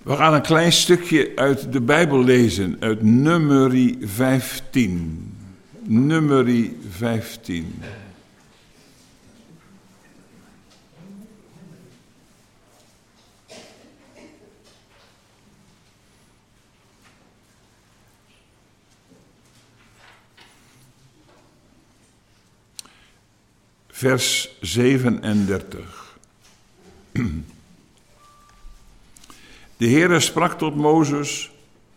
We gaan een klein stukje uit de Bijbel lezen, uit Numeri 15. Numeri 15. Vers 37. De Heere sprak tot Mozes: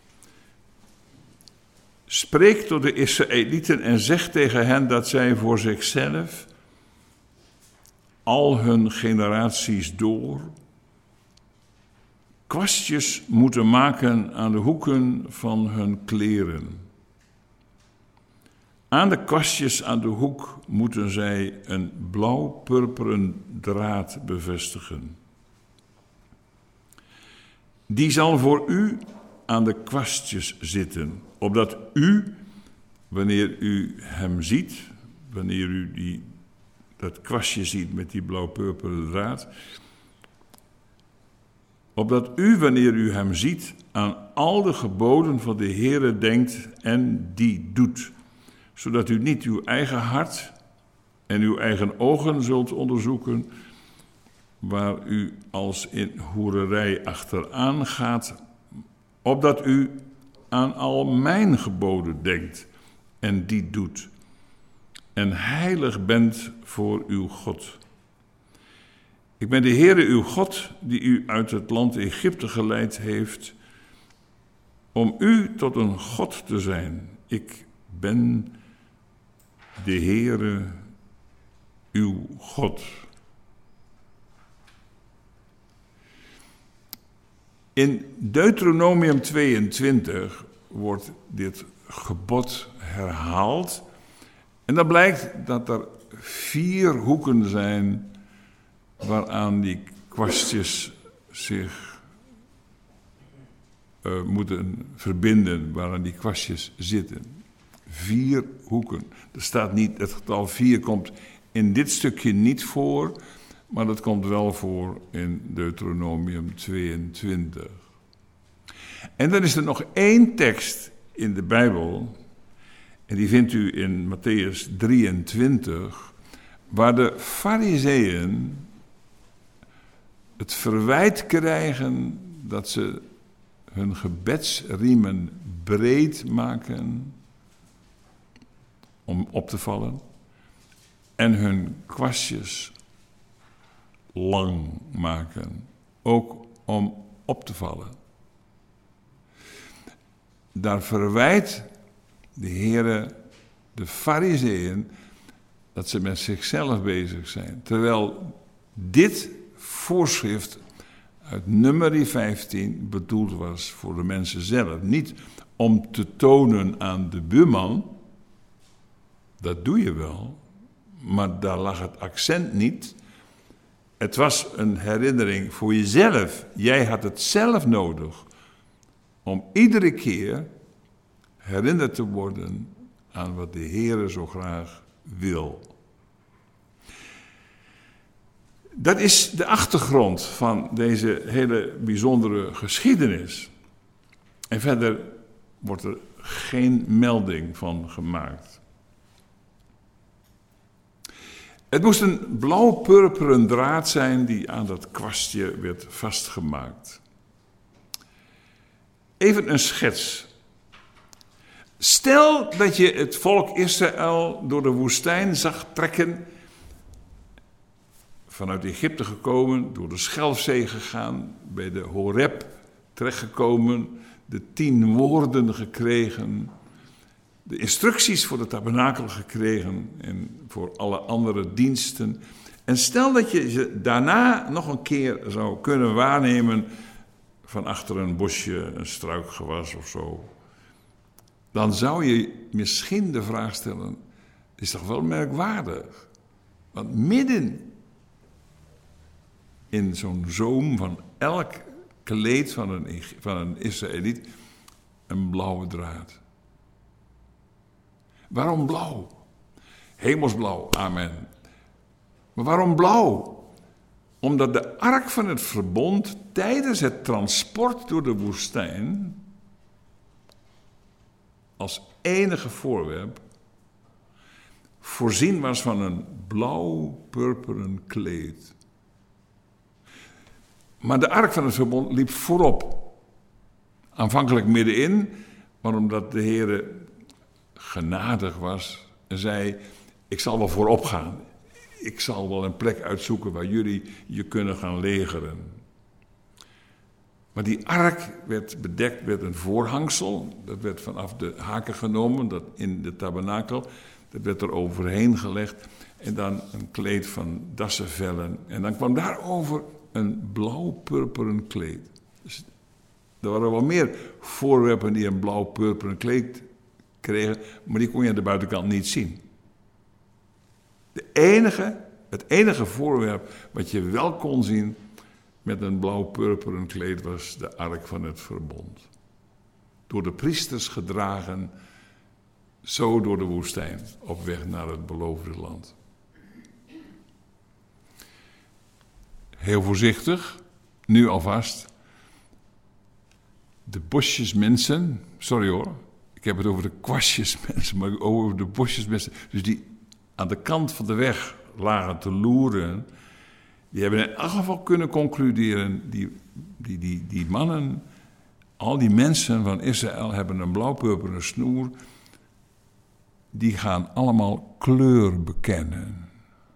spreek tot de Israëlieten en zeg tegen hen dat zij voor zichzelf, al hun generaties door, kwastjes moeten maken aan de hoeken van hun kleren. Aan de kwastjes aan de hoek moeten zij een blauw-purperen draad bevestigen. Die zal voor u aan de kwastjes zitten, opdat u, wanneer u hem ziet, wanneer u dat kwastje ziet met die blauw-purperen draad, opdat u, wanneer u hem ziet, aan al de geboden van de Heere denkt en die doet, zodat u niet uw eigen hart en uw eigen ogen zult onderzoeken, waar u als in hoererij achteraan gaat, opdat u aan al mijn geboden denkt en die doet, en heilig bent voor uw God. Ik ben de Heere uw God, die u uit het land Egypte geleid heeft, om u tot een God te zijn. Ik ben de Heere uw God. In Deuteronomium 22 wordt dit gebod herhaald. En dan blijkt dat er 4 hoeken zijn waaraan die kwastjes zich moeten verbinden, waaraan die kwastjes zitten. 4 hoeken. Er staat niet, het getal 4 komt in dit stukje niet voor, maar dat komt wel voor in Deuteronomium 22. En dan is er nog 1 tekst in de Bijbel, en die vindt u in Mattheüs 23, waar de Farizeeën het verwijt krijgen dat ze hun gebedsriemen breed maken om op te vallen en hun kwastjes lang maken, ook om op te vallen. Daar verwijt de Heere de Farizeeën dat ze met zichzelf bezig zijn, terwijl dit voorschrift uit Numeri 15 bedoeld was voor de mensen zelf, niet om te tonen aan de buurman. Dat doe je wel, maar daar lag het accent niet. Het was een herinnering voor jezelf. Jij had het zelf nodig om iedere keer herinnerd te worden aan wat de Heere zo graag wil. Dat is de achtergrond van deze hele bijzondere geschiedenis. En verder wordt er geen melding van gemaakt. Het moest een blauw-purperen draad zijn die aan dat kwastje werd vastgemaakt. Even een schets. Stel dat je het volk Israël door de woestijn zag trekken, vanuit Egypte gekomen, door de Schelfzee gegaan, bij de Horeb terechtgekomen, de 10 woorden gekregen, de instructies voor de tabernakel gekregen en voor alle andere diensten. En stel dat je ze daarna nog een keer zou kunnen waarnemen van achter een bosje, een struikgewas of zo. Dan zou je misschien de vraag stellen, is toch wel merkwaardig? Want midden in zo'n zoom van elk kleed van een Israëliet een blauwe draad. Waarom blauw? Hemelsblauw, amen. Maar waarom blauw? Omdat de ark van het verbond tijdens het transport door de woestijn als enige voorwerp voorzien was van een blauw-purperen kleed. Maar de ark van het verbond liep voorop. Aanvankelijk middenin, maar omdat de Heere genadig was en zei: ik zal wel voorop gaan. Ik zal wel een plek uitzoeken waar jullie je kunnen gaan legeren. Maar die ark werd bedekt met een voorhangsel. Dat werd vanaf de haken genomen, dat in de tabernakel. Dat werd er overheen gelegd. En dan een kleed van dassenvellen. En dan kwam daarover een blauw-purperen kleed. Dus er waren wel meer voorwerpen die een blauw-purperen kleed kregen, maar die kon je aan de buitenkant niet zien. Het enige voorwerp wat je wel kon zien met een blauw-purperen kleed was de ark van het verbond. Door de priesters gedragen, zo door de woestijn, op weg naar het beloofde land. Heel voorzichtig, nu alvast. De bosjesmensen, sorry hoor, ik heb het over de kwastjesmensen, maar ook over de bosjesmensen. Dus die aan de kant van de weg lagen te loeren, die hebben in elk geval kunnen concluderen, die mannen, al die mensen van Israël hebben een blauw-purperen snoer, die gaan allemaal kleur bekennen.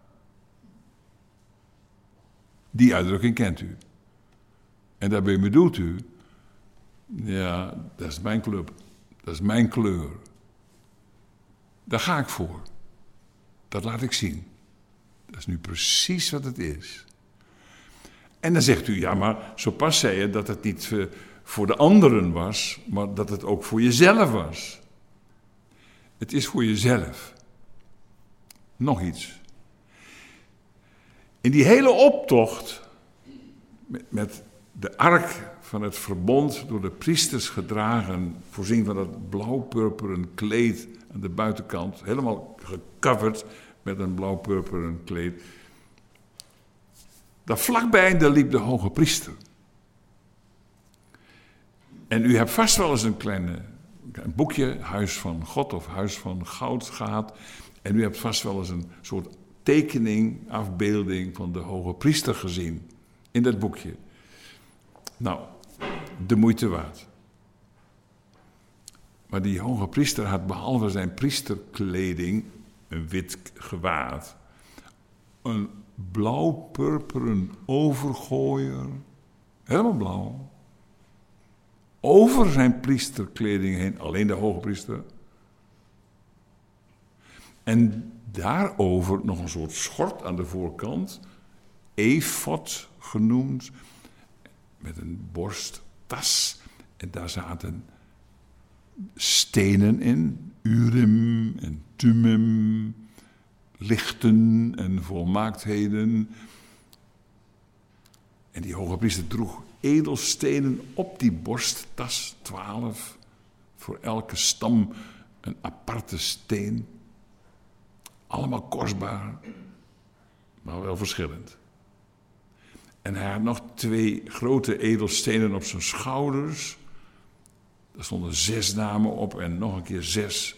Die uitdrukking kent u. En daarbij bedoelt u, ja, dat is mijn club, dat is mijn kleur. Daar ga ik voor. Dat laat ik zien. Dat is nu precies wat het is. En dan zegt u, ja, maar zo pas zei je dat het niet voor de anderen was, maar dat het ook voor jezelf was. Het is voor jezelf. Nog iets. In die hele optocht met de ark van het verbond door de priesters gedragen, voorzien van dat blauw-purperen kleed aan de buitenkant, helemaal gecoverd met een blauw-purperen kleed. Daar vlakbij, daar liep de hoge priester. En u hebt vast wel eens een boekje, Huis van God of Huis van Goud gehad. En u hebt vast wel eens een soort tekening, afbeelding van de hoge priester gezien in dat boekje. Nou, de moeite waard. Maar die hoge priester had behalve zijn priesterkleding, een wit gewaad, een blauw-purperen overgooier, helemaal blauw, over zijn priesterkleding heen, alleen de hoge priester. En daarover nog een soort schort aan de voorkant, efod genoemd, met een borsttas. En daar zaten stenen in, Urim en Thummim, lichten en volmaaktheden. En die hoge priester droeg edelstenen op die borsttas, 12, voor elke stam een aparte steen. Allemaal kostbaar, maar wel verschillend. En hij had nog 2 grote edelstenen op zijn schouders. Daar stonden 6 namen op en nog een keer 6.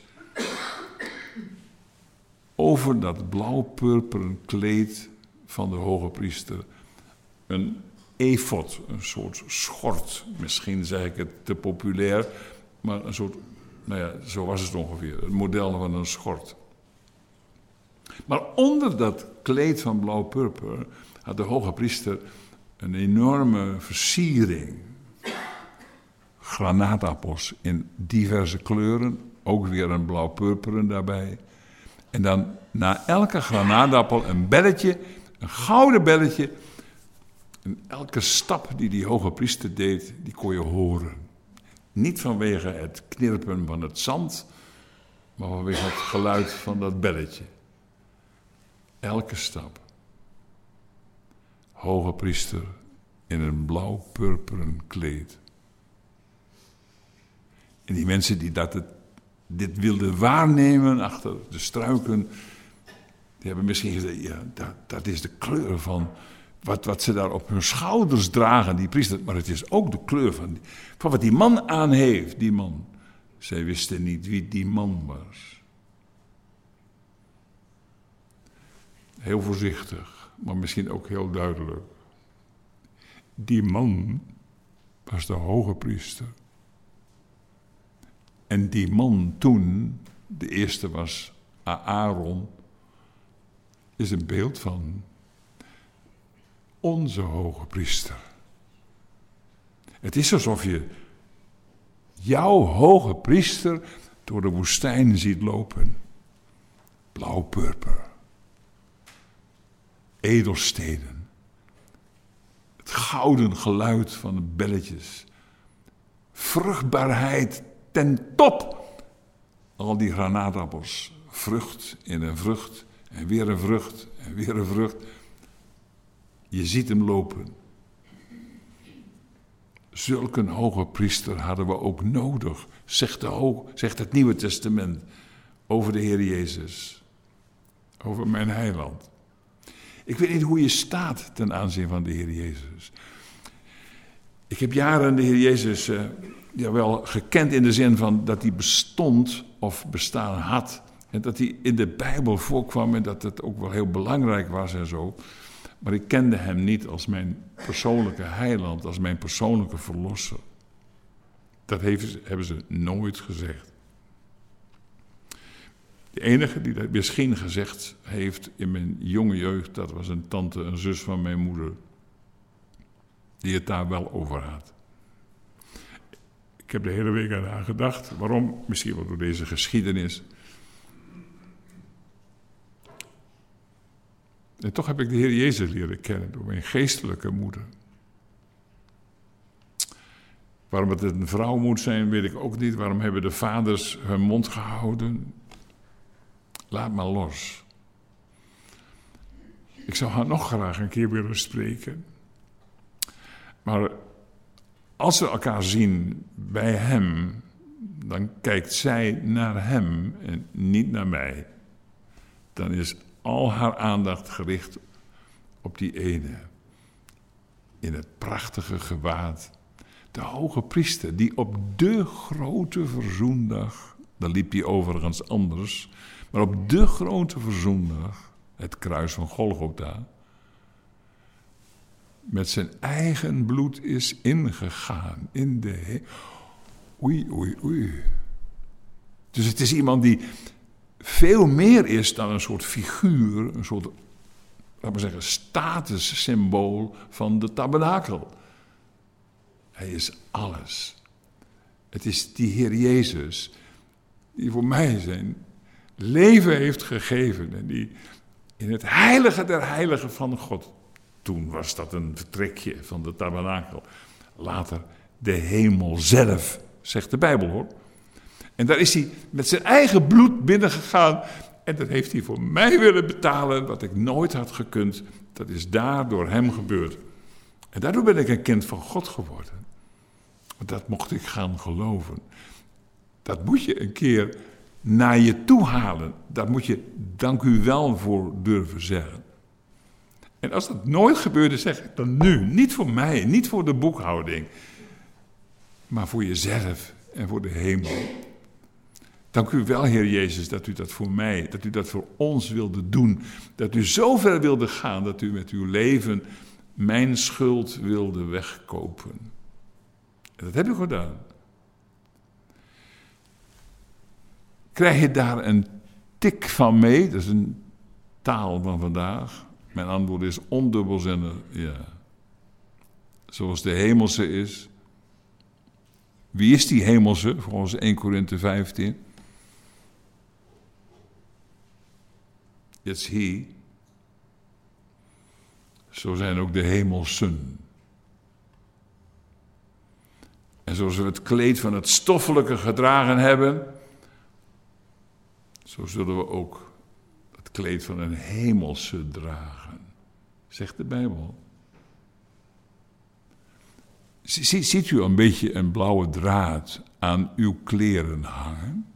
Over dat blauw-purperen kleed van de hoge priester een efod, een soort schort. Misschien zeg ik het te populair, maar een soort, nou ja, zo was het ongeveer. Het model van een schort. Maar onder dat kleed van blauw-purper had de hoge priester een enorme versiering. Granaatappels in diverse kleuren, ook weer een blauw-purperen daarbij. En dan na elke granaatappel een belletje, een gouden belletje. En elke stap die hoge priester deed, die kon je horen. Niet vanwege het knirpen van het zand, maar vanwege het geluid van dat belletje. Elke stap. Hoge priester in een blauw-purperen kleed. En die mensen die dit wilden waarnemen achter de struiken, die hebben misschien gezegd, ja, dat is de kleur wat ze daar op hun schouders dragen, die priester. Maar het is ook de kleur van wat die man aan heeft, die man. Zij wisten niet wie die man was. Heel voorzichtig, maar misschien ook heel duidelijk. Die man was de hoge priester. En die man toen, de eerste was Aaron, is een beeld van onze hoge priester. Het is alsof je jouw hoge priester door de woestijn ziet lopen. Blauw-purper. Edelstenen. Het gouden geluid van de belletjes. Vruchtbaarheid ten top. Al die granaatappels. Vrucht in een vrucht. En weer een vrucht. En weer een vrucht. Je ziet hem lopen. Zulk een hoge priester hadden we ook nodig, zegt het Nieuwe Testament over de Heer Jezus. Over mijn heiland. Ik weet niet hoe je staat ten aanzien van de Heer Jezus. Ik heb jaren de Heer Jezus wel gekend in de zin van dat hij bestond of bestaan had. En dat hij in de Bijbel voorkwam en dat het ook wel heel belangrijk was en zo. Maar ik kende hem niet als mijn persoonlijke heiland, als mijn persoonlijke verlosser. Dat hebben ze nooit gezegd. De enige die dat misschien gezegd heeft in mijn jonge jeugd, dat was een tante, een zus van mijn moeder. Die het daar wel over had. Ik heb de hele week aan haar gedacht. Waarom? Misschien wel door deze geschiedenis. En toch heb ik de Heer Jezus leren kennen door mijn geestelijke moeder. Waarom het een vrouw moet zijn, weet ik ook niet. Waarom hebben de vaders hun mond gehouden? Laat maar los. Ik zou haar nog graag een keer willen spreken. Maar als we elkaar zien bij hem, dan kijkt zij naar hem en niet naar mij. Dan is al haar aandacht gericht op die ene. In het prachtige gewaad. De hoge priester die op de grote verzoendag, dan liep hij overigens anders, maar op de grote verzoendag, het kruis van Golgotha, met zijn eigen bloed is ingegaan in de Oei. Dus het is iemand die veel meer is dan een soort figuur, een soort, laten we zeggen, statussymbool van de tabernakel. Hij is alles. Het is die Heer Jezus die voor mij zijn leven heeft gegeven en die in het heilige der heiligen van God, toen was dat een vertrekje van de tabernakel, later de hemel zelf, zegt de Bijbel hoor. En daar is hij met zijn eigen bloed binnengegaan. En dat heeft hij voor mij willen betalen, wat ik nooit had gekund. Dat is daar door hem gebeurd. En daardoor ben ik een kind van God geworden. Dat mocht ik gaan geloven. Dat moet je een keer naar je toe halen. Daar moet je dank u wel voor durven zeggen. En als dat nooit gebeurde, zeg ik dan nu. Niet voor mij, niet voor de boekhouding. Maar voor jezelf en voor de hemel. Dank u wel, Heer Jezus, dat u dat voor mij, dat u dat voor ons wilde doen. Dat u zo ver wilde gaan, dat u met uw leven mijn schuld wilde wegkopen. En dat heb u gedaan. Krijg je daar een tik van mee? Dat is een taal van vandaag. Mijn antwoord is ondubbelzinnig, ja. Zoals de hemelse is. Wie is die hemelse, volgens 1 Korinthe 15? It's he. Zo zijn ook de hemelsen. En zoals we het kleed van het stoffelijke gedragen hebben, zo zullen we ook het kleed van een hemelse dragen, zegt de Bijbel. Ziet u een beetje een blauwe draad aan uw kleren hangen?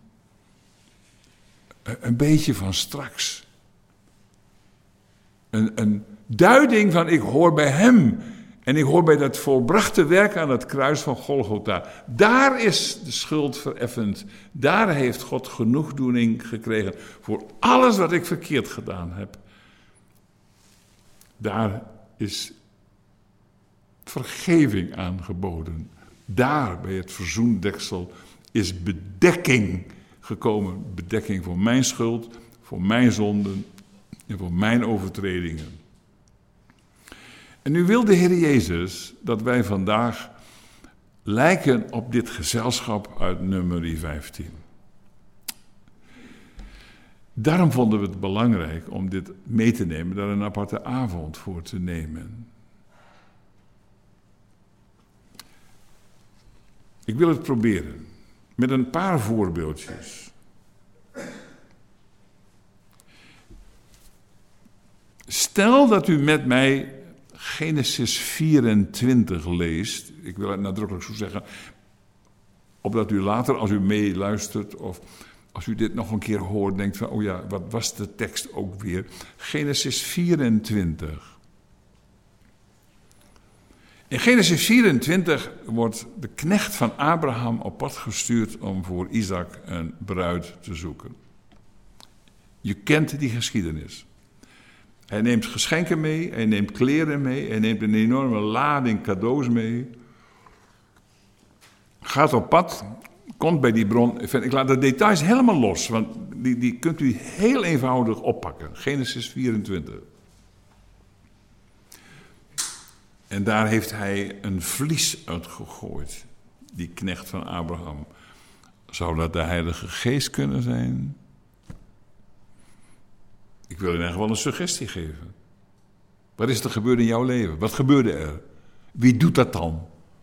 Een beetje van straks. Een duiding van ik hoor bij hem. En ik hoor bij dat volbrachte werk aan het kruis van Golgotha. Daar is de schuld vereffend. Daar heeft God genoegdoening gekregen voor alles wat ik verkeerd gedaan heb. Daar is vergeving aangeboden. Daar bij het verzoendeksel is bedekking gekomen. Bedekking voor mijn schuld, voor mijn zonden en voor mijn overtredingen. En nu wil de Heer Jezus dat wij vandaag lijken op dit gezelschap uit Numeri 15. Daarom vonden we het belangrijk om dit mee te nemen, daar een aparte avond voor te nemen. Ik wil het proberen met een paar voorbeeldjes. Stel dat u met mij Genesis 24 leest. Ik wil het nadrukkelijk zo zeggen, opdat u later, als u meeluistert of als u dit nog een keer hoort, denkt van, oh ja, wat was de tekst ook weer? Genesis 24. In Genesis 24 wordt de knecht van Abraham op pad gestuurd om voor Isaac een bruid te zoeken. Je kent die geschiedenis. Hij neemt geschenken mee, hij neemt kleren mee, hij neemt een enorme lading cadeaus mee. Gaat op pad, komt bij die bron. Ik laat de details helemaal los, want die kunt u heel eenvoudig oppakken. Genesis 24. En daar heeft hij een vlies uitgegooid, die knecht van Abraham. Zou dat de Heilige Geest kunnen zijn? Ik wil in ieder geval een suggestie geven. Wat is er gebeurd in jouw leven? Wat gebeurde er? Wie doet dat dan?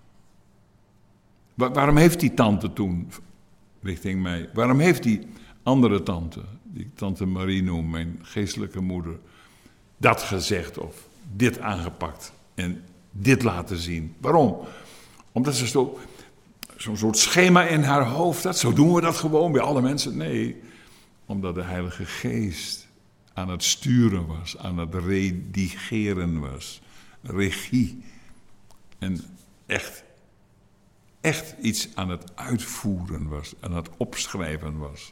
Waarom heeft die tante toen, richting mij, waarom heeft die andere tante, die tante Marie noemt, mijn geestelijke moeder, dat gezegd of dit aangepakt en dit laten zien? Waarom? Omdat ze zo'n soort schema in haar hoofd had. Zo doen we dat gewoon bij alle mensen. Nee, omdat de Heilige Geest aan het sturen was, aan het redigeren was. Regie. En echt iets aan het uitvoeren was, aan het opschrijven was.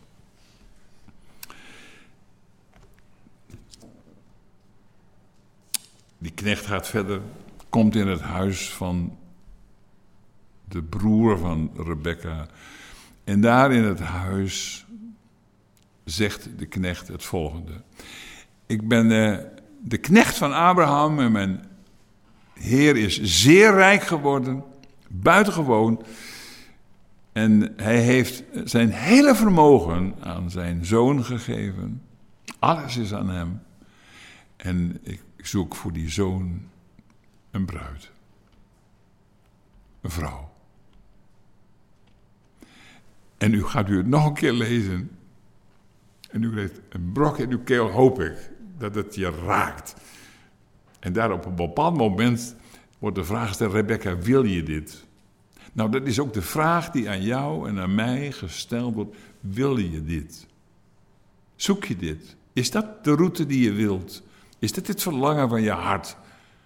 Die knecht gaat verder, komt in het huis van de broer van Rebekka. En daar in het huis zegt de knecht het volgende. Ik ben de knecht van Abraham en mijn Heer is zeer rijk geworden, buitengewoon. En hij heeft zijn hele vermogen aan zijn zoon gegeven. Alles is aan hem. En ik zoek voor die zoon een bruid. Een vrouw. En nu gaat u het nog een keer lezen. En u leest een brok in uw keel, hoop ik, dat het je raakt. En daar op een bepaald moment wordt de vraag gesteld, Rebekka, wil je dit? Nou, dat is ook de vraag die aan jou en aan mij gesteld wordt. Wil je dit? Zoek je dit? Is dat de route die je wilt? Is dit het verlangen van je hart?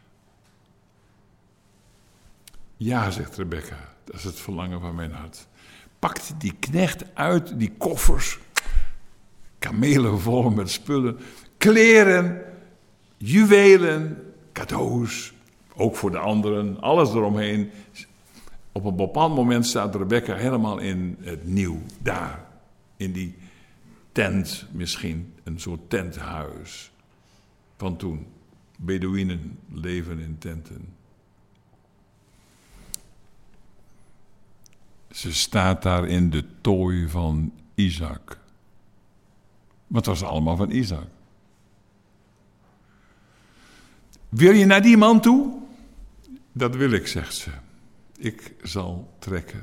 Ja, zegt Rebekka, dat is het verlangen van mijn hart. Pakt die knecht uit die koffers, kamelen vol met spullen, kleren, juwelen, cadeaus, ook voor de anderen, alles eromheen. Op een bepaald moment staat Rebekka helemaal in het nieuw, daar, in die tent misschien, een soort tenthuis van toen. Bedouinen leven in tenten. Ze staat daar in de tooi van Isaac. Wat was allemaal van Isaac? Wil je naar die man toe? Dat wil ik, zegt ze. Ik zal trekken.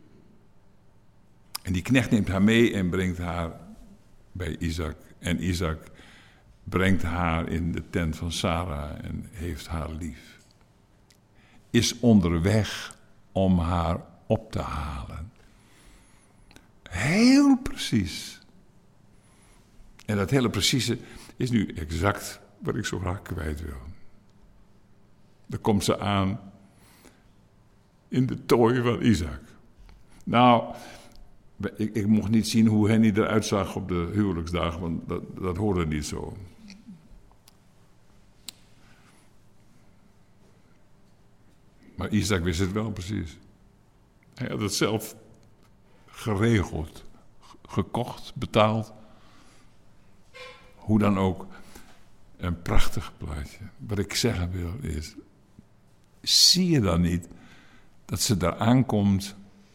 En die knecht neemt haar mee en brengt haar bij Isaac. En Isaac brengt haar in de tent van Sarah en heeft haar lief. Is onderweg om haar op te halen. Heel precies. En dat hele precieze is nu exact wat ik zo graag kwijt wil. Dan komt ze aan in de tooi van Isaac. Nou, ik mocht niet zien hoe Henny eruit zag op de huwelijksdag, want dat hoorde niet zo. Maar Isaac wist het wel precies. Hij had het zelf geregeld, gekocht, betaald. Hoe dan ook, een prachtig plaatje. Wat ik zeggen wil is, zie je dan niet dat ze daar aankomt?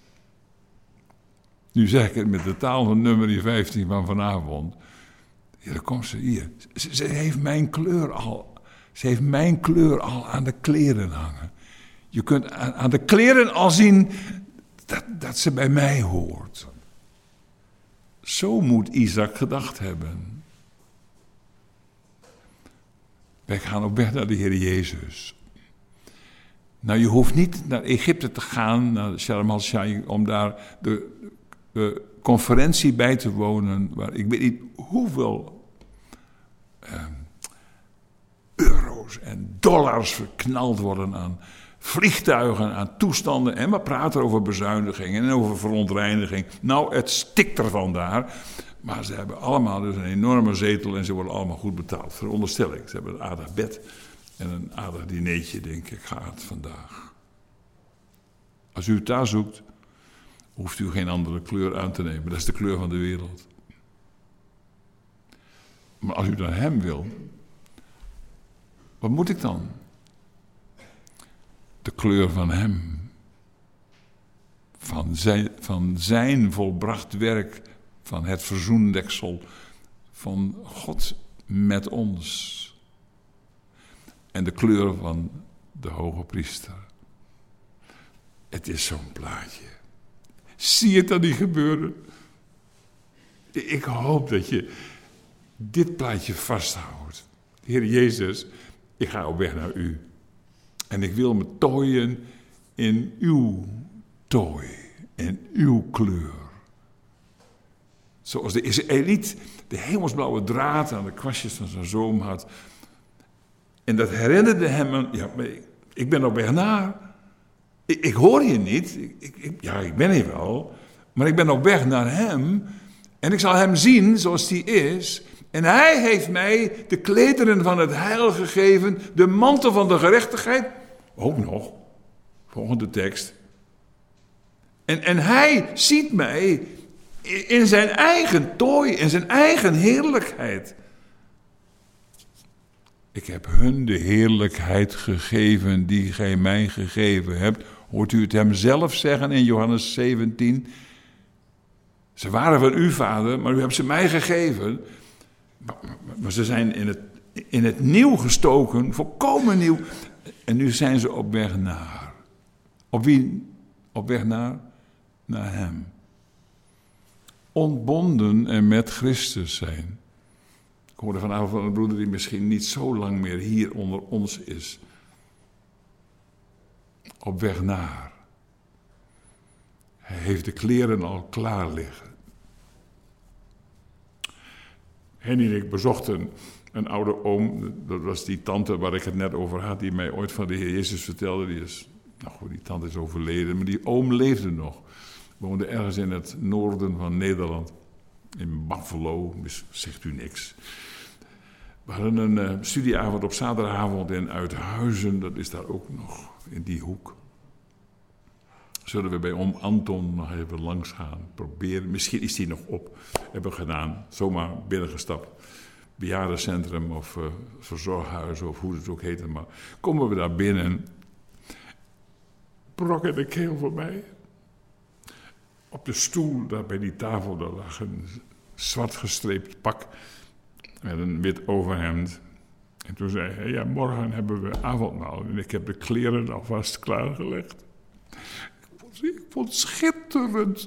Nu zeg ik het met de taal van nummer 15 van vanavond. Ja, dan komt ze hier. Ze heeft mijn kleur al. Ze heeft mijn kleur al aan de kleren hangen. Je kunt aan de kleren al zien dat ze bij mij hoort. Zo moet Isaac gedacht hebben. Wij gaan op weg naar de Heer Jezus. Nou, je hoeft niet naar Egypte te gaan, naar Sharm el-Sheikh, om daar de conferentie bij te wonen, waar ik weet niet hoeveel euro's en dollars verknald worden aan vliegtuigen, aan toestanden. En we praten over bezuinigingen en over verontreiniging. Nou, het stikt ervan daar. Maar ze hebben allemaal dus een enorme zetel en ze worden allemaal goed betaald. Veronderstel ik. Ze hebben een aardig bed en een aardig dinertje, denk ik, gaat vandaag. Als u het daar zoekt, hoeft u geen andere kleur aan te nemen. Dat is de kleur van de wereld. Maar als u dan hem wil, wat moet ik dan? De kleur van hem. Van zijn volbracht werk. Van het verzoendeksel. Van God met ons. En de kleur van de hoge priester. Het is zo'n plaatje. Zie het dan niet gebeuren? Ik hoop dat je dit plaatje vasthoudt. Heer Jezus, ik ga op weg naar u. En ik wil me tooien in uw tooi. In uw kleur. Zoals de Israëliet de hemelsblauwe draad aan de kwastjes van zijn zoom had. En dat herinnerde hem aan, ja, maar ik ben op weg naar. Ik hoor je niet. Ik ben hier wel. Maar ik ben op weg naar hem. En ik zal hem zien zoals hij is. En hij heeft mij de klederen van het heil gegeven. De mantel van de gerechtigheid. Ook nog. Volgende tekst. En hij ziet mij in zijn eigen tooi. In zijn eigen heerlijkheid. Ik heb hun de heerlijkheid gegeven die gij mij gegeven hebt. Hoort u het hem zelf zeggen in Johannes 17? Ze waren van u, vader, maar u hebt ze mij gegeven. Maar ze zijn in het nieuw gestoken, volkomen nieuw. En nu zijn ze op weg naar. Op wie? Op weg naar? Naar hem. Ontbonden en met Christus zijn. Ik hoorde vanavond van een broeder die misschien niet zo lang meer hier onder ons is. Op weg naar. Hij heeft de kleren al klaar liggen. Henny en ik bezochten een oude oom. Dat was die tante waar ik het net over had. Die mij ooit van de Heer Jezus vertelde. Die tante is overleden. Maar die oom leefde nog. Woonde ergens in het noorden van Nederland. In Buffalo. Zegt u niks. We hadden een studieavond op zaterdagavond in Uithuizen. Dat is daar ook nog. In die hoek. Zullen we bij oom Anton nog even langs gaan, proberen. Misschien is die nog op. Hebben we gedaan. Zomaar binnengestapt. Bejaardencentrum of verzorghuis of hoe het ook heet. Maar komen we daar binnen. Brok in de keel voor mij. Op de stoel, daar bij die tafel, daar lag een zwart gestreept pak. Met een wit overhemd. En toen zei hij, ja, morgen hebben we avondmaal. En ik heb de kleren alvast klaargelegd. Ik vond het schitterend.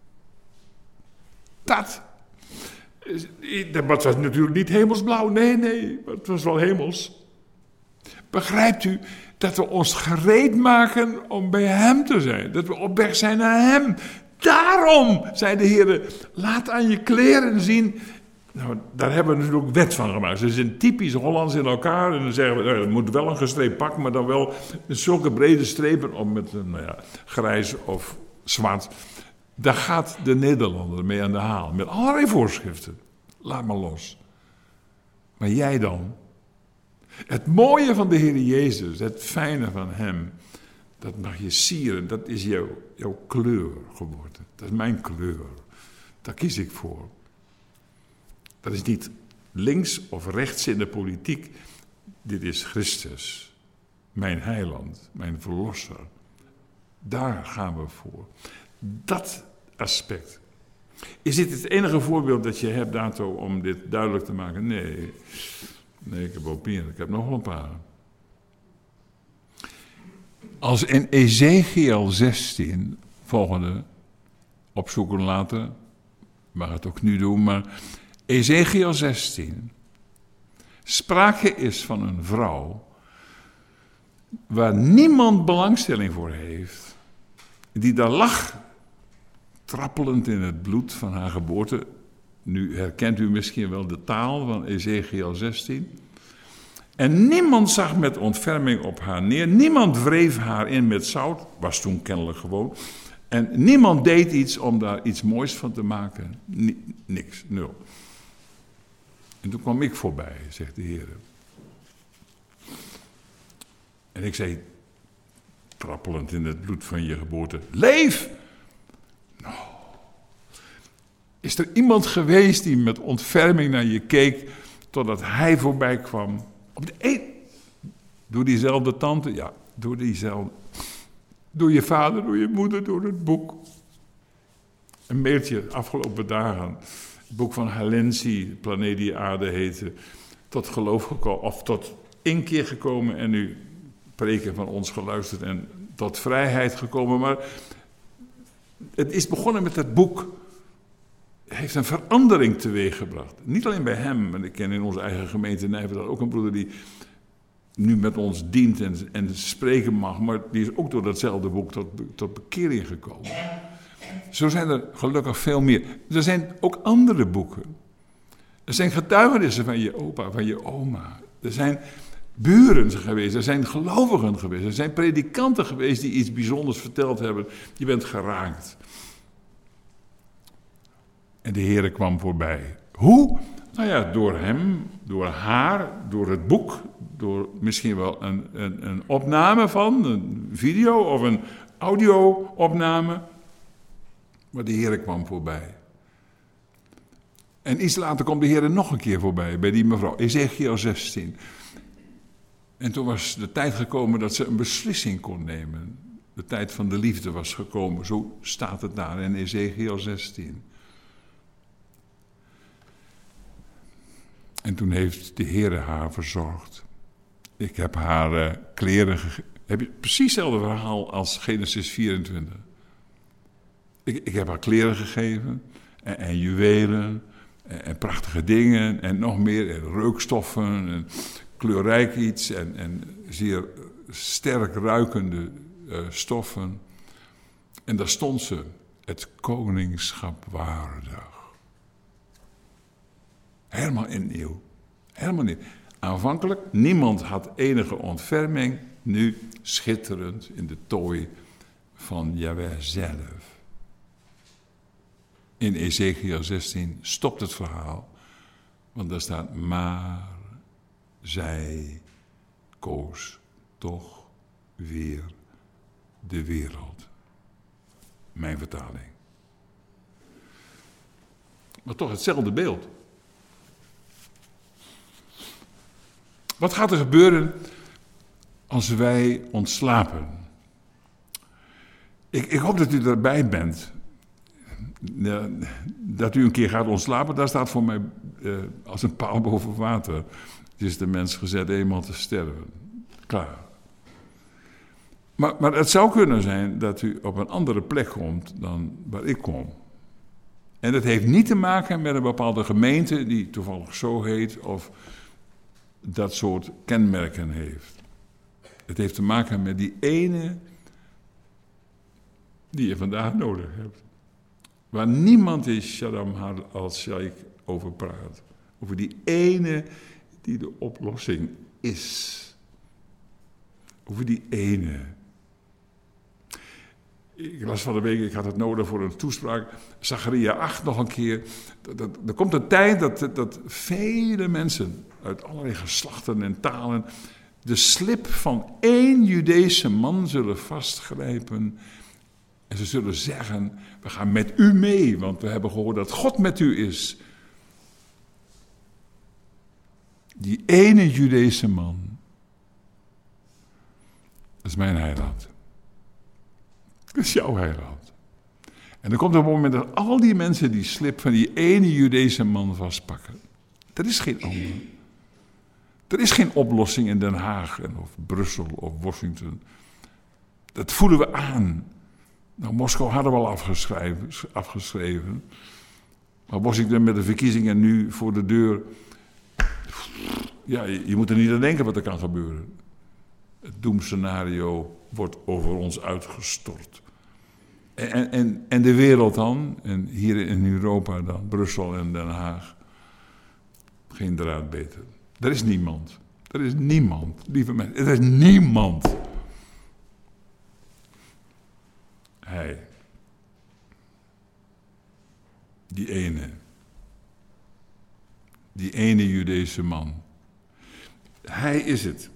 Dat. Maar het was natuurlijk niet hemelsblauw. Nee. Het was wel hemels. Begrijpt u dat we ons gereed maken om bij hem te zijn? Dat we op weg zijn naar hem. Daarom, zei de Heer, laat aan je kleren zien. Nou, daar hebben we natuurlijk wet van gemaakt. Ze zijn typisch Hollands in elkaar. En dan zeggen we, er moet wel een gestreept pak, maar dan wel zulke brede strepen op met grijs of zwart. Daar gaat de Nederlander mee aan de haal. Met allerlei voorschriften. Laat maar los. Maar jij dan? Het mooie van de Heer Jezus, het fijne van hem, dat mag je sieren. Dat is jouw kleur geworden. Dat is mijn kleur. Daar kies ik voor. Dat is niet links of rechts in de politiek. Dit is Christus. Mijn heiland, mijn verlosser. Daar gaan we voor. Dat aspect. Is dit het enige voorbeeld dat je hebt, Dato, om dit duidelijk te maken? Nee, ik heb ook meer. Ik heb nog wel een paar. Als in Ezekiel 16, volgende, opzoeken later, mag het ook nu doen, maar Ezekiel 16, sprake is van een vrouw waar niemand belangstelling voor heeft, die daar lag, trappelend in het bloed van haar geboorte. Nu herkent u misschien wel de taal van Ezekiel 16. En niemand zag met ontferming op haar neer. Niemand wreef haar in met zout. Was toen kennelijk gewoon. En niemand deed iets om daar iets moois van te maken. Niks, nul. En toen kwam ik voorbij, zegt de Heer. En ik zei, trappelend in het bloed van je geboorte, leef! Nou, is er iemand geweest die met ontferming naar je keek, totdat hij voorbij kwam? Door diezelfde tante? Ja, door diezelfde. Door je vader, door je moeder, door het boek. Een mailtje afgelopen dagen. Het boek van Halensi, Planeet die Aarde heette. Tot geloof gekomen, of tot inkeer gekomen en nu preken van ons geluisterd en tot vrijheid gekomen. Maar het is begonnen met het boek. Het heeft een verandering teweeggebracht. Niet alleen bij hem, maar ik ken in onze eigen gemeente Nijverdal ook een broeder die nu met ons dient en spreken mag, maar die is ook door datzelfde boek tot bekering gekomen. Zo zijn er gelukkig veel meer. Er zijn ook andere boeken. Er zijn getuigenissen van je opa, van je oma. Er zijn buren geweest, er zijn gelovigen geweest, er zijn predikanten geweest die iets bijzonders verteld hebben. Je bent geraakt. En de Heere kwam voorbij. Hoe? Nou ja, door hem, door haar, door het boek, door misschien wel een opname van, een video of een audio-opname. Maar de Heere kwam voorbij. En iets later komt de Heere nog een keer voorbij, bij die mevrouw, Ezekiel 16. En toen was de tijd gekomen dat ze een beslissing kon nemen. De tijd van de liefde was gekomen, zo staat het daar in Ezekiel 16. En toen heeft de Heere haar verzorgd. Ik heb haar kleren gegeven. Heb je precies hetzelfde verhaal als Genesis 24. Ik heb haar kleren gegeven. En juwelen. En prachtige dingen. En nog meer. En reukstoffen. En kleurrijk iets. En zeer sterk ruikende stoffen. En daar stond ze. Het koningschap waardig. Helemaal nieuw. Helemaal nieuw. Aanvankelijk, niemand had enige ontferming. Nu schitterend in de tooi van Jahweh zelf. In Ezekiel 16 stopt het verhaal. Want daar staat, maar zij koos toch weer de wereld. Mijn vertaling. Maar toch hetzelfde beeld. Wat gaat er gebeuren als wij ontslapen? Ik hoop dat u erbij bent. Dat u een keer gaat ontslapen, daar staat voor mij als een paal boven water. Het is de mens gezet eenmaal te sterven. Klaar. Maar het zou kunnen zijn dat u op een andere plek komt dan waar ik kom. En dat heeft niet te maken met een bepaalde gemeente die toevallig zo heet of dat soort kenmerken heeft. Het heeft te maken met die ene die je vandaag nodig hebt. Waar niemand is, Shaddam al-Shaikh, over praat. Over die ene die de oplossing is. Over die ene. Ik las van de week, ik had het nodig voor een toespraak, Zacharia 8 nog een keer. Er komt een tijd dat vele mensen uit allerlei geslachten en talen de slip van één Judese man zullen vastgrijpen. En ze zullen zeggen, we gaan met u mee, want we hebben gehoord dat God met u is. Die ene Judese man, dat is mijn heiland. Dat is jouw heiland. En dan komt er een moment dat al die mensen die slip van die ene Judese man vastpakken. Er is geen ander. Er is geen oplossing in Den Haag of Brussel of Washington. Dat voelen we aan. Nou, Moskou hadden we al afgeschreven. Maar Washington met de verkiezingen nu voor de deur. Ja, je moet er niet aan denken wat er kan gebeuren. Het doemscenario wordt over ons uitgestort. En de wereld dan, en hier in Europa dan, Brussel en Den Haag. Geen draad beter. Er is niemand. Er is niemand, lieve mensen. Er is niemand. Hij. Die ene. Die ene Judese man. Hij is het.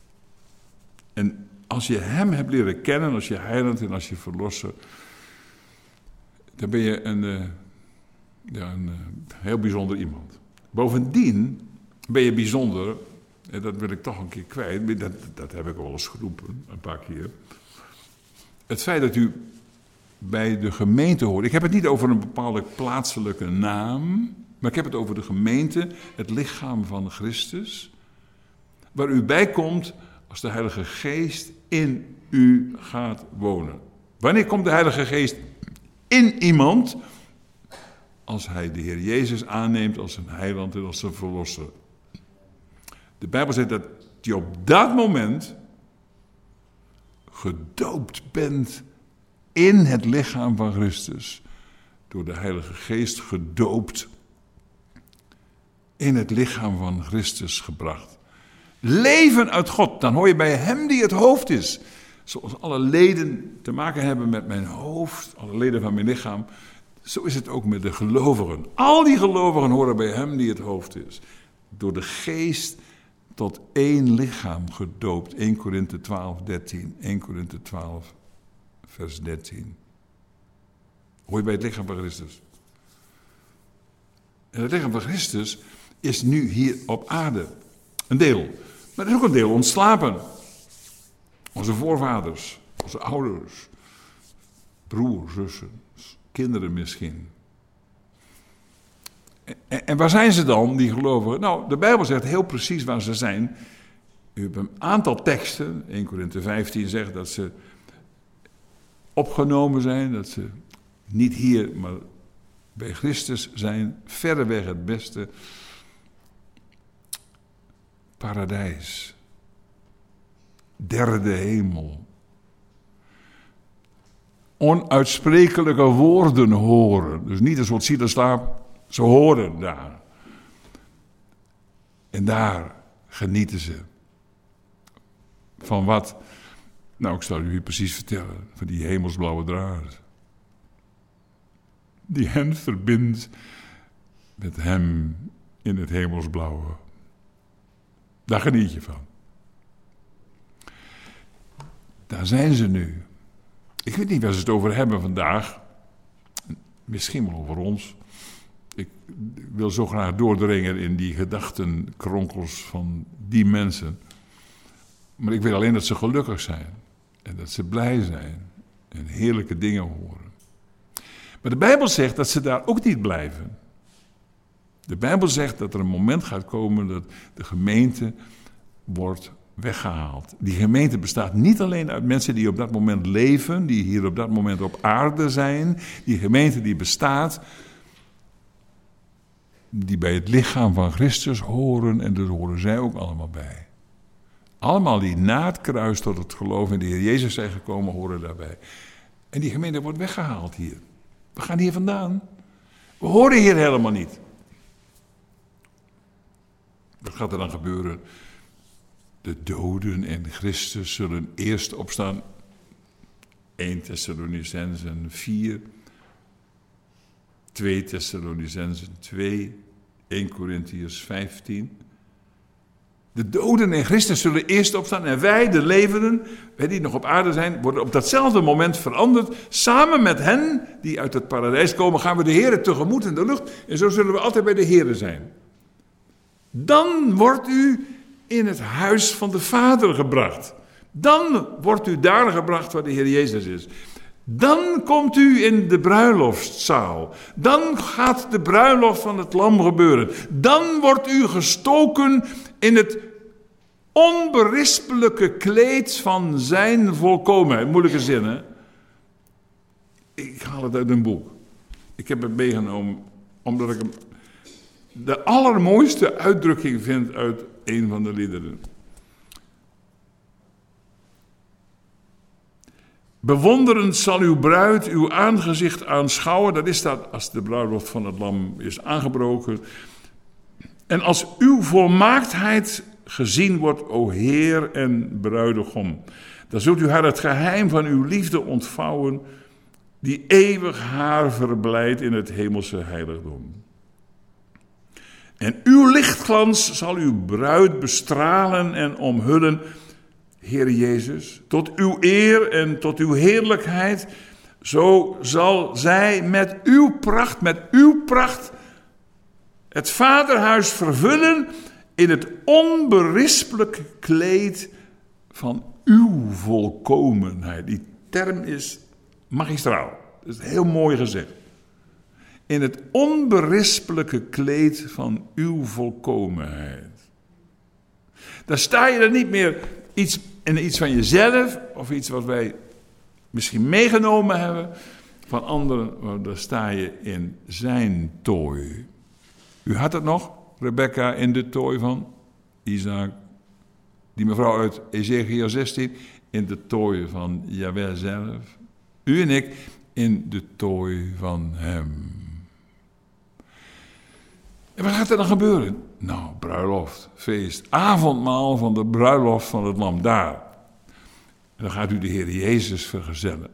En als je hem hebt leren kennen, als je heiland en als je verlosser, dan ben je een heel bijzonder iemand. Bovendien ben je bijzonder, en dat wil ik toch een keer kwijt, dat heb ik al eens geroepen, een paar keer. Het feit dat u bij de gemeente hoort. Ik heb het niet over een bepaalde plaatselijke naam, maar ik heb het over de gemeente, het lichaam van Christus, waar u bij komt als de Heilige Geest in u gaat wonen. Wanneer komt de Heilige Geest in iemand? Als hij de Heer Jezus aanneemt als zijn heiland en als zijn verlosser. De Bijbel zegt dat je op dat moment gedoopt bent in het lichaam van Christus. Door de Heilige Geest gedoopt in het lichaam van Christus gebracht. Leven uit God, dan hoor je bij hem die het hoofd is. Zoals alle leden te maken hebben met mijn hoofd, alle leden van mijn lichaam, zo is het ook met de gelovigen. Al die gelovigen horen bij hem die het hoofd is. Door de Geest tot één lichaam gedoopt. 1 Korinthe 12, 13. 1 Korinthe 12, vers 13. Hoor je bij het lichaam van Christus. En het lichaam van Christus is nu hier op aarde. Een deel. Maar er is ook een deel ontslapen. Onze voorvaders, onze ouders, broers, zussen, kinderen misschien. En waar zijn ze dan, die gelovigen? Nou, de Bijbel zegt heel precies waar ze zijn. U hebt een aantal teksten, 1 Korinthe 15 zegt dat ze opgenomen zijn, dat ze niet hier, maar bij Christus zijn, verreweg het beste paradijs. Derde hemel. Onuitsprekelijke woorden horen. Dus niet een soort zieleslaap. Ze horen daar. En daar genieten ze. Van wat? Nou, ik zal u hier precies vertellen. Van die hemelsblauwe draad. Die hen verbindt met hem in het hemelsblauwe. Daar geniet je van. Daar zijn ze nu. Ik weet niet waar ze het over hebben vandaag. Misschien wel over ons. Ik wil zo graag doordringen in die gedachtenkronkels van die mensen. Maar ik weet alleen dat ze gelukkig zijn. En dat ze blij zijn. En heerlijke dingen horen. Maar de Bijbel zegt dat ze daar ook niet blijven. De Bijbel zegt dat er een moment gaat komen dat de gemeente wordt weggehaald. Die gemeente bestaat niet alleen uit mensen die op dat moment leven, die hier op dat moment op aarde zijn. Die gemeente die bestaat, die bij het lichaam van Christus horen en daar horen zij ook allemaal bij. Allemaal die na het kruis tot het geloof in de Heer Jezus zijn gekomen, horen daarbij. En die gemeente wordt weggehaald hier. We gaan hier vandaan. We horen hier helemaal niet. Wat gaat er dan gebeuren? De doden in Christus zullen eerst opstaan. 1 Thessalonicenzen 4, 2 Thessalonicenzen 2, 1 Korintiërs 15. De doden in Christus zullen eerst opstaan en wij, de levenden, wij die nog op aarde zijn, worden op datzelfde moment veranderd. Samen met hen die uit het paradijs komen, gaan we de Heere tegemoet in de lucht. En zo zullen we altijd bij de Heere zijn. Dan wordt u in het huis van de Vader gebracht. Dan wordt u daar gebracht waar de Heer Jezus is. Dan komt u in de bruiloftszaal. Dan gaat de bruiloft van het lam gebeuren. Dan wordt u gestoken in het onberispelijke kleed van zijn volkomenheid. Moeilijke zin, hè? Ik haal het uit een boek. Ik heb het meegenomen omdat ik hem de allermooiste uitdrukking vind uit een van de liederen. Bewonderend zal uw bruid uw aangezicht aanschouwen. Dat is dat als de bruiloft van het lam is aangebroken. En als uw volmaaktheid gezien wordt, o Heer en bruidegom, dan zult u haar het geheim van uw liefde ontvouwen, die eeuwig haar verblijdt in het hemelse heiligdom. En uw lichtglans zal uw bruid bestralen en omhullen, Heer Jezus, tot uw eer en tot uw heerlijkheid. Zo zal zij met uw pracht, het vaderhuis vervullen in het onberispelijke kleed van uw volkomenheid. Die term is magistraal. Dat is heel mooi gezegd. In het onberispelijke kleed van uw volkomenheid. Daar sta je er niet meer iets van jezelf, of iets wat wij misschien meegenomen hebben van anderen, maar daar sta je in zijn tooi. U had het nog, Rebecca, in de tooi van Isaac. Die mevrouw uit Ezekiel 16, in de tooi van Jahweh zelf. U en ik in de tooi van hem. En wat gaat er dan gebeuren? Nou, bruiloft, feest, avondmaal van de bruiloft van het lam daar. En dan gaat u de Heer Jezus vergezellen.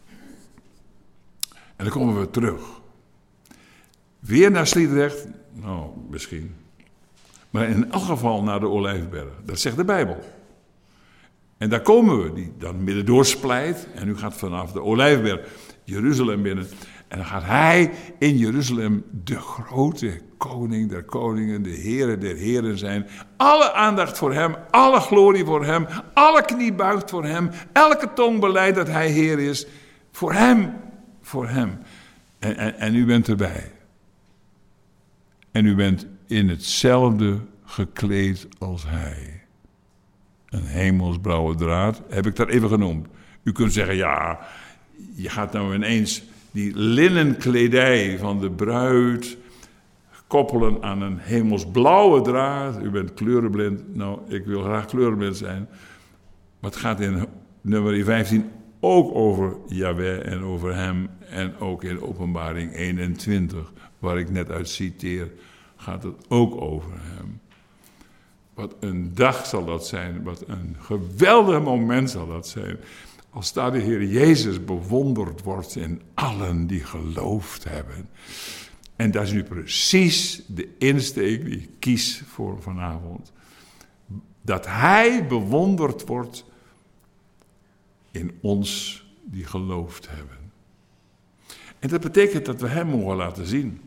En dan komen we terug. Weer naar Sliedrecht? Nou, misschien. Maar in elk geval naar de Olijfberg. Dat zegt de Bijbel. En daar komen we, die dan midden doorsplijt. En u gaat vanaf de Olijfberg Jeruzalem binnen. En dan gaat hij in Jeruzalem de grote koning der koningen, de Heere der heren zijn. Alle aandacht voor hem, alle glorie voor hem, alle knie buigt voor hem. Elke tong belijdt dat hij Heer is. Voor hem, voor hem. En u bent erbij. En u bent in hetzelfde gekleed als hij. Een hemelsblauwe draad, heb ik dat even genoemd. U kunt zeggen, ja, je gaat nou ineens die linnen kledij van de bruid koppelen aan een hemelsblauwe draad. U bent kleurenblind. Nou, ik wil graag kleurenblind zijn. Maar het gaat in nummer 15 ook over Jahweh en over hem. En ook in Openbaring 21, waar ik net uit citeer, gaat het ook over hem. Wat een dag zal dat zijn. Wat een geweldig moment zal dat zijn. Als daar de Heer Jezus bewonderd wordt in allen die geloofd hebben. En dat is nu precies de insteek die ik kies voor vanavond. Dat hij bewonderd wordt in ons die geloofd hebben. En dat betekent dat we hem mogen laten zien.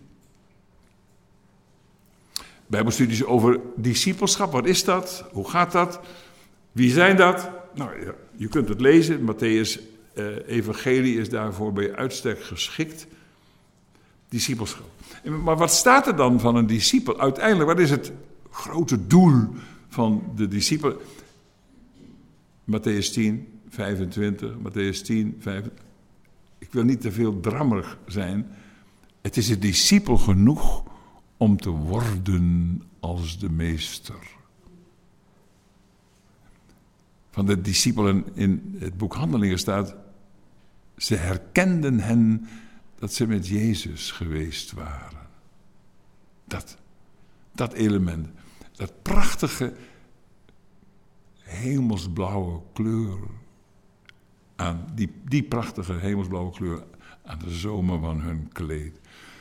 Bijbelstudies over discipelschap, wat is dat? Hoe gaat dat? Wie zijn dat? Nou, ja, je kunt het lezen. Mattheüs evangelie is daarvoor bij uitstek geschikt. Discipelschap. Maar wat staat er dan van een discipel? Uiteindelijk, wat is het grote doel van de discipel? Mattheüs 10, 25, Mattheüs 10, 25. Ik wil niet te veel drammerig zijn. Het is een discipel genoeg om te worden als de meester. Van de discipelen in het boek Handelingen staat, ze herkenden hen dat ze met Jezus geweest waren. Dat element. dat prachtige hemelsblauwe kleur aan die prachtige hemelsblauwe kleur aan de zomer van hun kleed.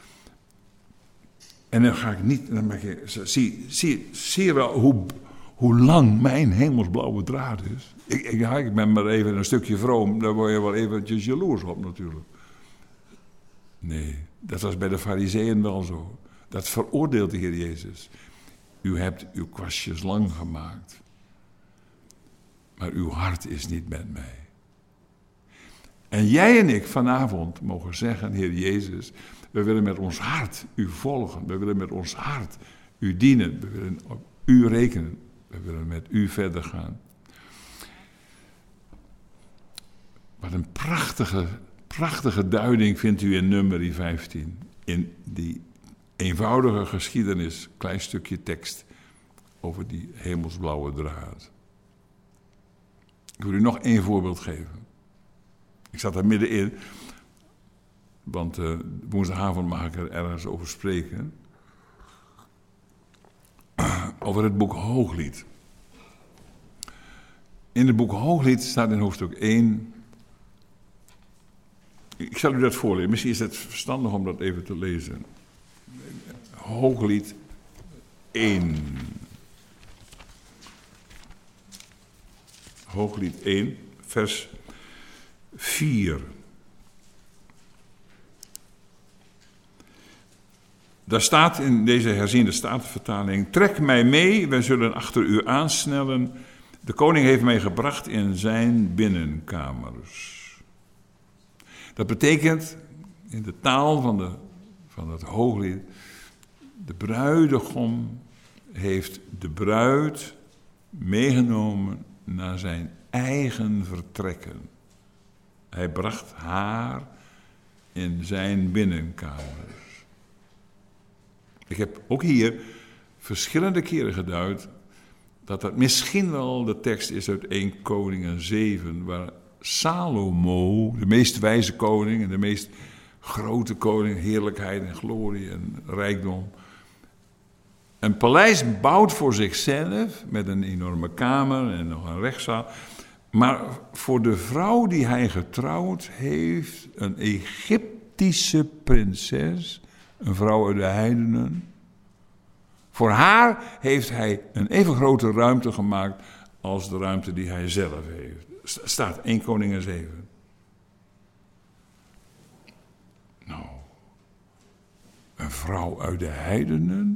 En dan ga ik niet, dan maak je, zie je wel hoe lang mijn hemelsblauwe draad is? Ik ben maar even een stukje vroom, daar word je wel eventjes jaloers op natuurlijk. Nee, dat was bij de Farizeeën wel zo. Dat veroordeelt de Heer Jezus. U hebt uw kwastjes lang gemaakt, maar uw hart is niet met mij. En jij en ik vanavond mogen zeggen, Heer Jezus, we willen met ons hart u volgen. We willen met ons hart u dienen. We willen op u rekenen. We willen met u verder gaan. Wat een prachtige duiding vindt u in Numeri 15. In die eenvoudige geschiedenis, klein stukje tekst over die hemelsblauwe draad. Ik wil u nog één voorbeeld geven. Ik zat er middenin, want woensdagavond mag ik er ergens over spreken. Over het boek Hooglied. In het boek Hooglied staat in hoofdstuk 1... Ik zal u dat voorlezen. Misschien is het verstandig om dat even te lezen. Hooglied 1. Hooglied 1, vers 4. Daar staat in deze herziende statenvertaling: trek mij mee, wij zullen achter u aansnellen. De koning heeft mij gebracht in zijn binnenkamers. Dat betekent, in de taal van het Hooglied, de bruidegom heeft de bruid meegenomen naar zijn eigen vertrekken. Hij bracht haar in zijn binnenkamers. Ik heb ook hier verschillende keren geduid dat misschien wel de tekst is uit 1 Koningen 7, waar Salomo, de meest wijze koning en de meest grote koning, heerlijkheid en glorie en rijkdom, een paleis bouwt voor zichzelf met een enorme kamer en nog een rechtszaal. Maar voor de vrouw die hij getrouwd heeft, een Egyptische prinses, een vrouw uit de heidenen, voor haar heeft hij een even grote ruimte gemaakt als de ruimte die hij zelf heeft. Staat 1 Koningen 7. Nou, een vrouw uit de heidenen?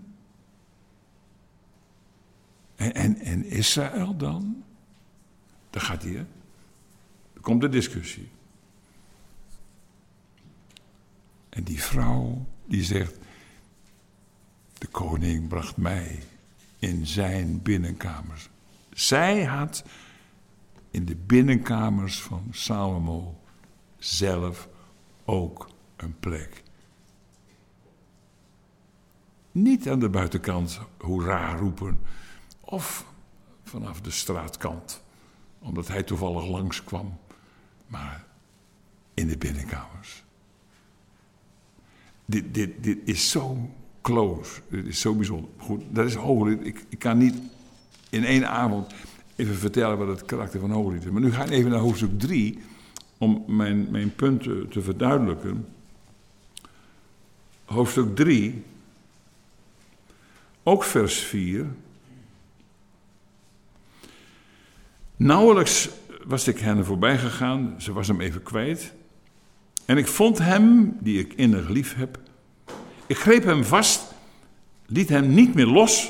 En Israël dan? Daar gaat hij, hè? Er komt de discussie. En die vrouw die zegt: de koning bracht mij in zijn binnenkamers. Zij had in de binnenkamers van Salomo zelf ook een plek. Niet aan de buitenkant hoera roepen of vanaf de straatkant, omdat hij toevallig langskwam, maar in de binnenkamers. Dit is zo close, dit is zo bijzonder. Goed, dat is Hooglied. Ik kan niet in 1 avond even vertellen wat het karakter van Hooglied is. Maar nu ga ik even naar hoofdstuk 3 om mijn punten te verduidelijken. Hoofdstuk 3, ook vers 4. Nauwelijks was ik hen voorbij gegaan, ze was hem even kwijt. En ik vond hem, die ik innig lief heb. Ik greep hem vast, liet hem niet meer los,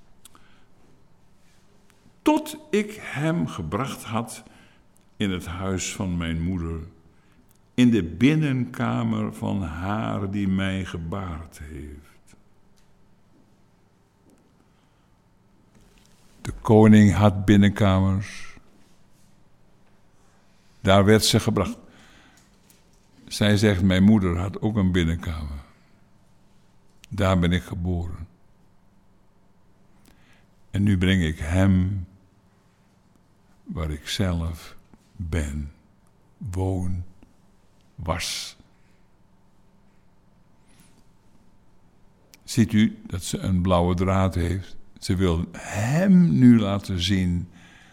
tot ik hem gebracht had in het huis van mijn moeder, in de binnenkamer van haar die mij gebaard heeft. De koning had binnenkamers. Daar werd ze gebracht. Zij zegt, mijn moeder had ook een binnenkamer. Daar ben ik geboren. En nu breng ik hem waar ik zelf ben, woon, was. Ziet u dat ze een blauwe draad heeft? Ze wil hem nu laten zien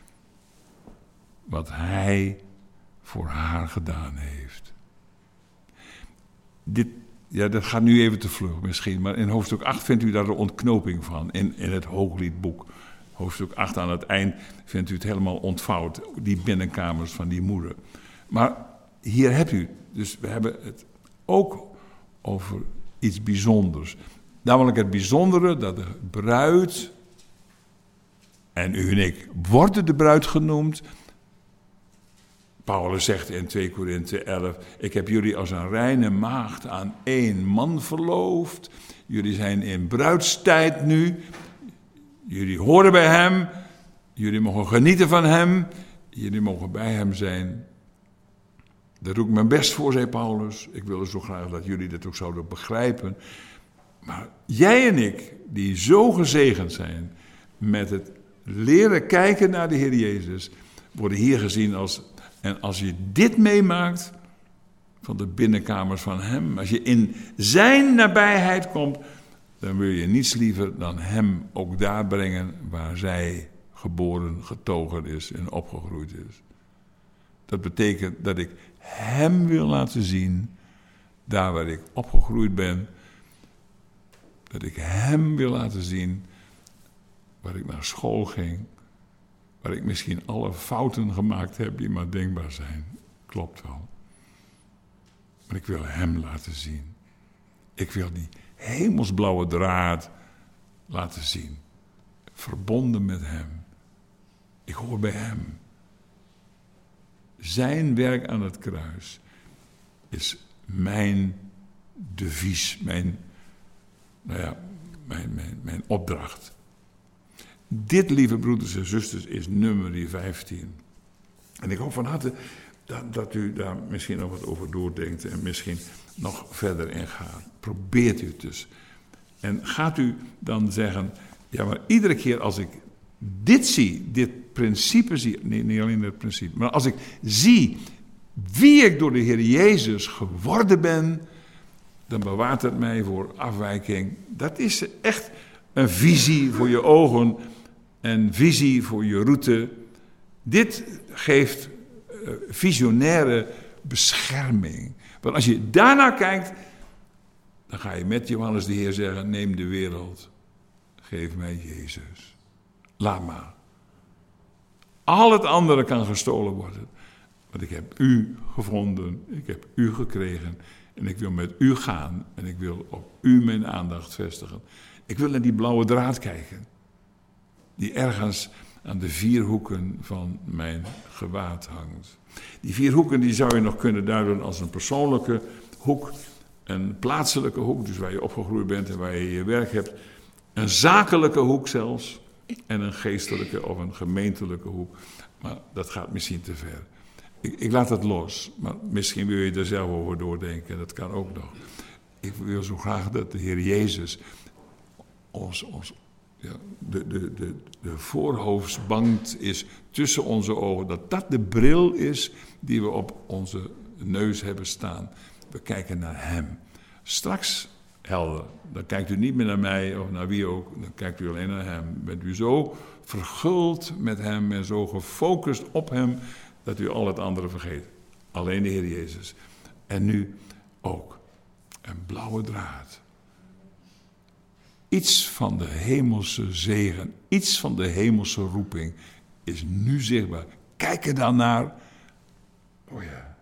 wat hij voor haar gedaan heeft. Dat gaat nu even te vlug misschien, maar in hoofdstuk 8 vindt u daar de ontknoping van, in het Hoogliedboek. Hoofdstuk 8 aan het eind vindt u het helemaal ontvouwd, die binnenkamers van die moeder. Maar hier hebt u, dus we hebben het ook over iets bijzonders. Namelijk het bijzondere dat de bruid, en u en ik worden de bruid genoemd. Paulus zegt in 2 Korinthe 11, ik heb jullie als een reine maagd aan één man verloofd. Jullie zijn in bruidstijd nu. Jullie horen bij hem. Jullie mogen genieten van hem. Jullie mogen bij hem zijn. Daar doe ik mijn best voor, zei Paulus. Ik wilde zo graag dat jullie dit ook zouden begrijpen. Maar jij en ik, die zo gezegend zijn met het leren kijken naar de Heer Jezus, worden hier gezien als, en als je dit meemaakt van de binnenkamers van hem, als je in zijn nabijheid komt, dan wil je niets liever dan hem ook daar brengen waar zij geboren, getogen is en opgegroeid is. Dat betekent dat ik hem wil laten zien, daar waar ik opgegroeid ben, dat ik hem wil laten zien waar ik naar school ging, waar ik misschien alle fouten gemaakt heb die maar denkbaar zijn. Klopt wel. Maar ik wil hem laten zien. Ik wil die hemelsblauwe draad laten zien. Verbonden met hem. Ik hoor bij hem. Zijn werk aan het kruis is mijn devies, mijn opdracht. Dit, lieve broeders en zusters, is nummer 15. En ik hoop van harte dat u daar misschien nog wat over doordenkt en misschien nog verder in gaat. Probeert u het dus. En gaat u dan zeggen, ja, maar iedere keer als ik dit zie, dit principe zie, nee, niet alleen het principe, maar als ik zie wie ik door de Heer Jezus geworden ben, dan bewaart het mij voor afwijking. Dat is echt een visie voor je ogen, een visie voor je route. Dit geeft visionaire bescherming. Want als je daarnaar kijkt, dan ga je met Johannes de Heer zeggen, neem de wereld, geef mij Jezus. Laat maar. Al het andere kan gestolen worden. Want ik heb u gevonden, ik heb u gekregen en ik wil met u gaan en ik wil op u mijn aandacht vestigen. Ik wil naar die blauwe draad kijken, die ergens aan de 4 hoeken van mijn gewaad hangt. Die 4 hoeken die zou je nog kunnen duiden als een persoonlijke hoek, een plaatselijke hoek, dus waar je opgegroeid bent en waar je je werk hebt, een zakelijke hoek zelfs, en een geestelijke of een gemeentelijke hoek. Maar dat gaat misschien te ver. Ik laat het los, maar misschien wil je er zelf over doordenken, dat kan ook nog. Ik wil zo graag dat de Heer Jezus de voorhoofdsband is tussen onze ogen, dat dat de bril is die we op onze neus hebben staan. We kijken naar hem. Straks, helder, dan kijkt u niet meer naar mij of naar wie ook, dan kijkt u alleen naar hem. Bent u zo verguld met hem en zo gefocust op hem, dat u al het andere vergeet. Alleen de Heer Jezus. En nu ook een blauwe draad. Iets van de hemelse zegen, iets van de hemelse roeping is nu zichtbaar. Kijk er dan naar. Oh ja,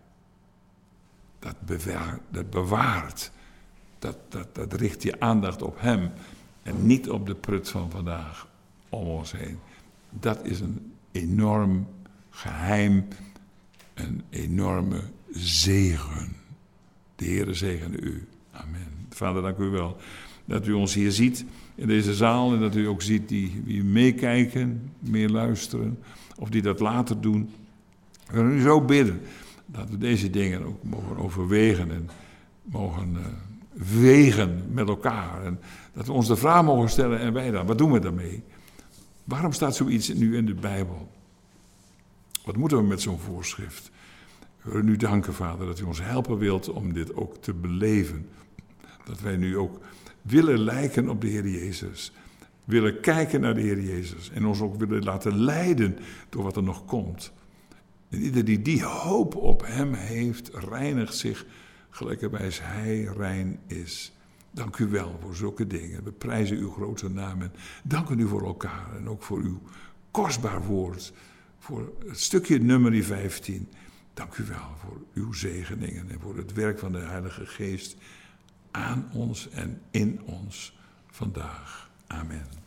dat bewaart. Dat richt je aandacht op hem en niet op de prut van vandaag om ons heen. Dat is een enorm geheim, een enorme zegen. De Heere zegene u. Amen. Vader, dank u wel dat u ons hier ziet in deze zaal en dat u ook ziet die meekijken, meer luisteren of die dat later doen. We willen u zo bidden dat we deze dingen ook mogen overwegen en mogen wegen met elkaar. En dat we ons de vraag mogen stellen en wij dan, wat doen we daarmee? Waarom staat zoiets nu in de Bijbel? Wat moeten we met zo'n voorschrift? We willen u danken, Vader, dat u ons helpen wilt om dit ook te beleven. Dat wij nu ook willen lijken op de Heer Jezus. willen kijken naar de Heer Jezus. En ons ook willen laten leiden door wat er nog komt. En ieder die hoop op hem heeft, reinigt zich gelijkerwijs hij rein is. Dank u wel voor zulke dingen. We prijzen uw grote naam en danken u voor elkaar. En ook voor uw kostbaar woord. Voor het stukje nummer 15. Dank u wel voor uw zegeningen en voor het werk van de Heilige Geest aan ons en in ons vandaag. Amen.